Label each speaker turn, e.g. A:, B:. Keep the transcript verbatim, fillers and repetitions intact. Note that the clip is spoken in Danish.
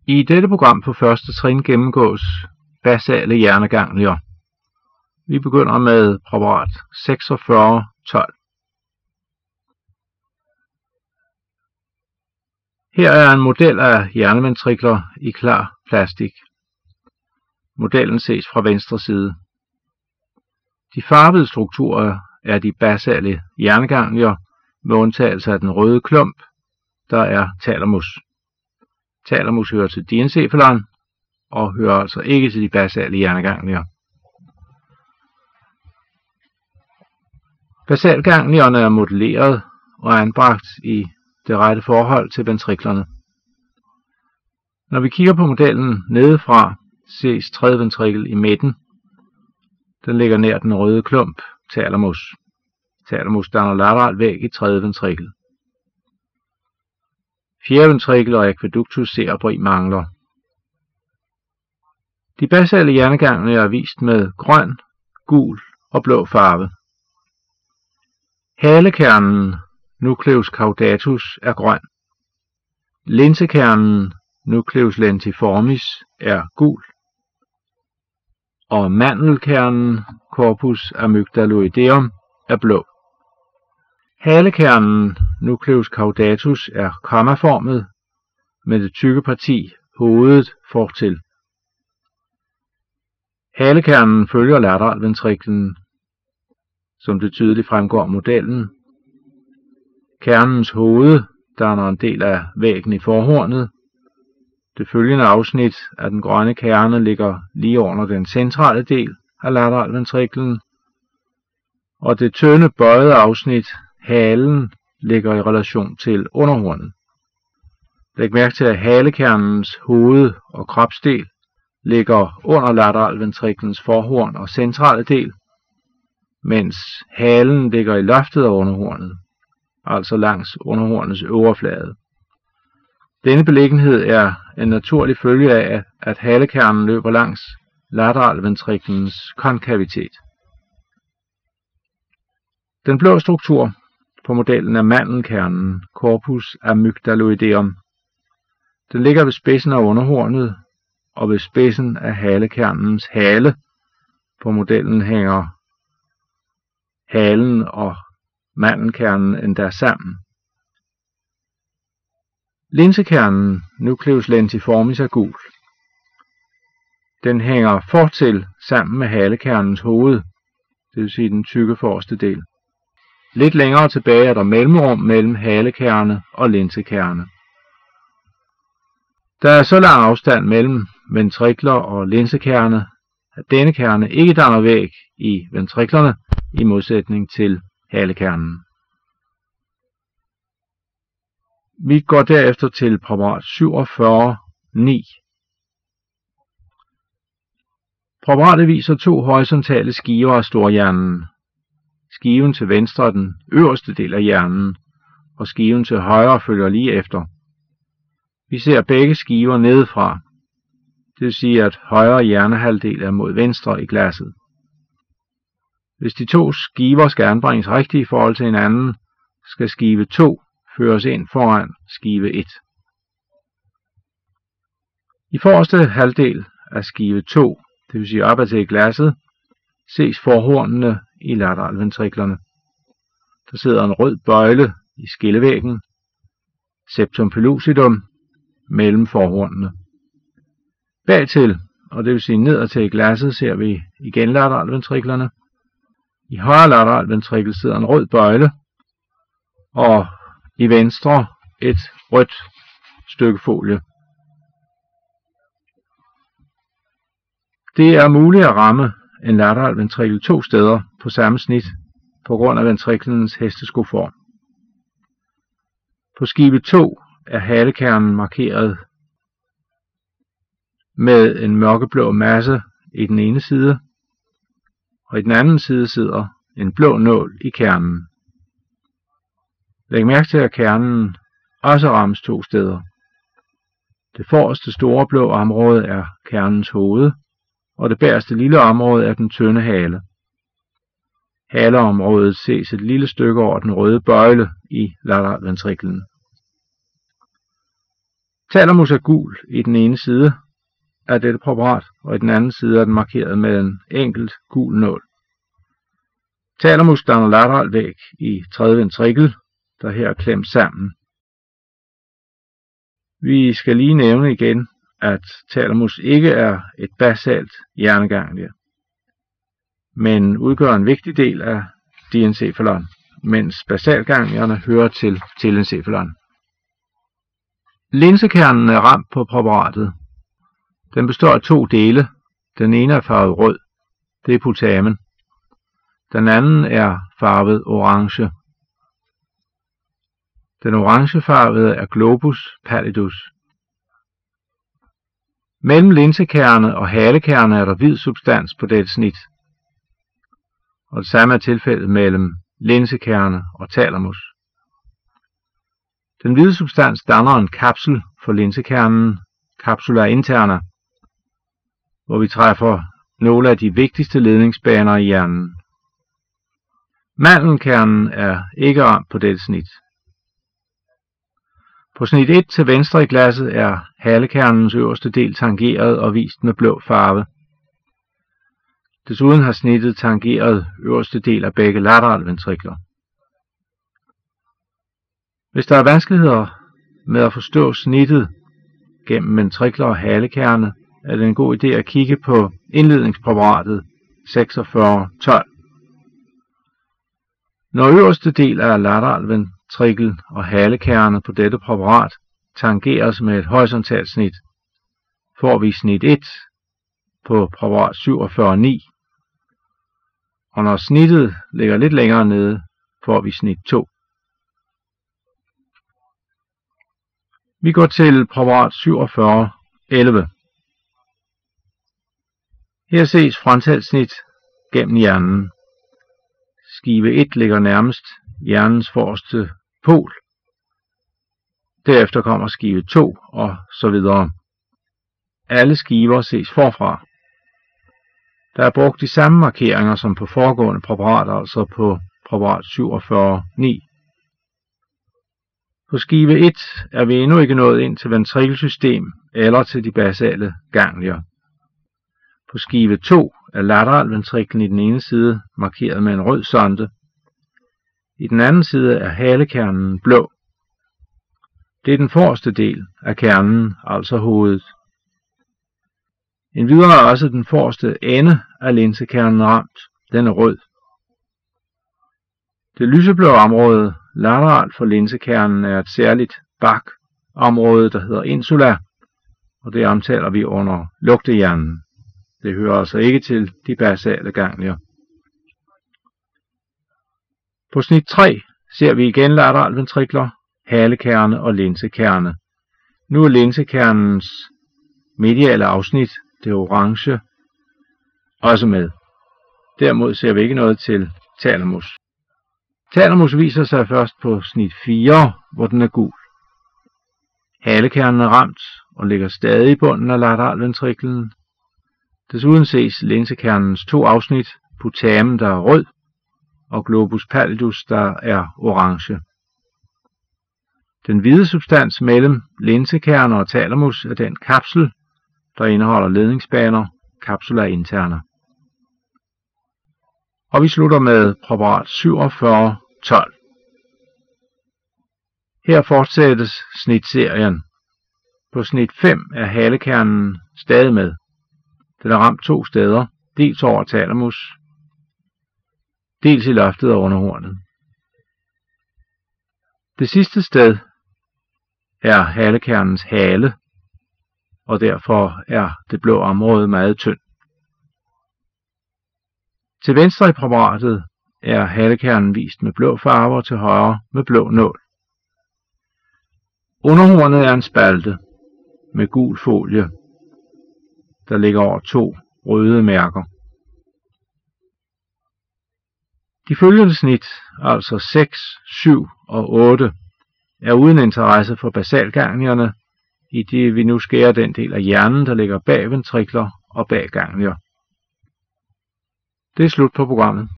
A: I dette program på første trin gennemgås basale hjerneganglier. Vi begynder med præparat seksogfyrre tolv. Her er en model af hjerneventrikler i klar plastik. Modellen ses fra venstre side. De farvede strukturer er de basale hjerneganglier med undtagelse af den røde klump, der er thalamus. Thalamus hører til diencephalon og hører altså ikke til de basale hjerneganglier. Basalganglierne er modelleret og anbragt i det rette forhold til ventriklerne. Når vi kigger på modellen nedefra, ses tredje ventrikel i midten. Den ligger nær den røde klump, thalamus. Thalamus danner lateral væg i tredje ventrikel. Fjerde ventrikel og aqueductus cerebri mangler. De basale hjerneganglier er vist med grøn, gul og blå farve. Halekernen, nucleus caudatus, er grøn. Linsekernen, nucleus lentiformis, er gul. Og mandelkernen, corpus amygdaloideum, er blå. Halekernen, nucleus caudatus, er kommaformet med det tykke parti, hovedet fortil. Halekernen følger lateralventriklen, som det tydeligt fremgår af modellen. Kernens hoved danner en del af væggen i forhornet. Det følgende afsnit af den grønne kerne ligger lige under den centrale del af lateralventriklen, og det tynde bøjede afsnit, halen, ligger i relation til underhornet. Læg mærke til, at halekernens hoved og kropsdel ligger under lateralventriklens forhorn og centrale del, mens halen ligger i loftet af underhornet, altså langs underhornets overflade. Denne beliggenhed er en naturlig følge af, at halekernen løber langs lateralventriklens konkavitet. Den blå struktur på modellen er mandelkernen, corpus amygdaloideum. Den ligger ved spidsen af underhornet og ved spidsen af halekernens hale. På modellen hænger halen og mandelkernen endda sammen. Linsekernen, nucleus lentiformis, er gul. Den hænger fortil sammen med halekernens hoved, det vil sige den tykke forreste del. Lidt længere tilbage er der mellemrum mellem halekerne og linsekerne. Der er så lang afstand mellem ventrikler og linsekerne, at denne kerne ikke danner væg i ventriklerne i modsætning til halekernen. Vi går derefter til præparat syvogfyrre ni. Præparatet viser to horisontale skiver af storhjernen. Skiven til venstre er den øverste del af hjernen, og skiven til højre følger lige efter. Vi ser begge skiver nedefra. Det vil sige, at højre hjernehalvdel er mod venstre i glasset. Hvis de to skiver skal anbringes rigtigt i forhold til hinanden, skal skive to føres ind foran skive et. I forreste halvdel af skive to, det vil sige opad til glasset, ses forhornene i lateralventriklerne. Der sidder en rød bøjle i skillevæggen, septum pellucidum, mellem forhornene. Bagtil, og det vil sige nedad til glasset, ser vi igen lateralventriklerne. I højre lateralventrikel sidder en rød bøjle, og i venstre et rødt stykke folie. Det er muligt at ramme en lateralventrikel to steder på samme snit på grund af ventriklens hesteskoform. På skive to er halekernen markeret med en mørkeblå masse i den ene side, og i den anden side sidder en blå nål i kernen. Læg mærke til, at kernen også rammes to steder. Det forreste store blå område er kernens hoved, og det bagerste lille område er den tynde hale. Haleområdet ses et lille stykke over den røde bøjle i lateralventriklen. Thalamus er gul i den ene side af dette præparat, og i den anden side er den markeret med en enkelt gul nål. Thalamus danner lateral væg i tredje ventrikel, der her er klemt sammen. Vi skal lige nævne igen, at thalamus ikke er et basalt hjerneganglie, men udgør en vigtig del af diencephalon, mens basalganglierne hører til telencephalon. Linsekernen er ramt på præparatet. Den består af to dele. Den ene er farvet rød, det er putamen. Den anden er farvet orange. Den orangefarvede er globus pallidus. Mellem linsekerne og halekerne er der hvid substans på dette snit. Og det samme er tilfældet mellem linsekerne og thalamus. Den hvide substans danner en kapsel for linsekernen, capsula interna, hvor vi træffer nogle af de vigtigste ledningsbaner i hjernen. Mandelkernen er ikke ramt på dette snit. På snit et til venstre i glasset er halekernens øverste del tangeret og vist med blå farve. Desuden har snittet tangeret øverste del af begge lateralventrikler. Hvis der er vanskeligheder med at forstå snittet gennem ventrikler og halekerne, er det en god idé at kigge på indledningspræparatet seksogfyrre tolv. Når øverste del af lateralventrikel og halekerne på dette præparat tangeres med et horisontalt snit, får vi snit et på præparat syvogfyrre ni, og når snittet ligger lidt længere nede, får vi snit to. Vi går til præparat syvogfyrre elleve. Her ses frontalsnit gennem hjernen. Skive et ligger nærmest hjernens forreste pol. Derefter kommer skive to og så videre. Alle skiver ses forfra. Der er brugt de samme markeringer som på foregående præparater, altså på præparat syvogfyrre ni. På skive et er vi endnu ikke nået ind til ventrikelsystem eller til de basale ganglier. På skive to er lateralventriklen i den ene side markeret med en rød sonde. I den anden side er halekernen blå. Det er den forreste del af kernen, altså hovedet. Endvidere er også den forreste ende af linsekernen ramt. Den er rød. Det lyseblå område lateralt for linsekernen er et særligt bakområde, der hedder insula, og det omtaler vi under lugtehjernen. Det hører altså ikke til de basale ganglier. På snit tre ser vi igen lateralventrikler, halekerne og linsekerne. Nu er linsekernens mediale afsnit, det orange, også med. Derimod ser vi ikke noget til thalamus. Thalamus viser sig først på snit fire, hvor den er gul. Halekernen er ramt og ligger stadig i bunden af lateralventriklen. Desuden ses linsekernens to afsnit, putamen, der er rød, og globus pallidus, der er orange. Den hvide substans mellem linsekerner og thalamus er den kapsel, der indeholder ledningsbaner, capsula interna. Og vi slutter med præparat syvogfyrre tolv. Her fortsættes snitserien. På snit fem er halekernen stadig med. Den er ramt to steder, dels over thalamus, dels i loftet og under hornet. Det sidste sted er halekernens hale, og derfor er det blå område meget tyndt. Til venstre i præparatet er halekernen vist med blå farver, til højre med blå nål. Underhornet er en spalte med gul folie, der ligger over to røde mærker. De følgende snit, altså seks, syv og otte, er uden interesse for basalganglierne, i det vi nu skærer den del af hjernen, der ligger bag ventrikler og bag ganglier. Det er slut på programmet.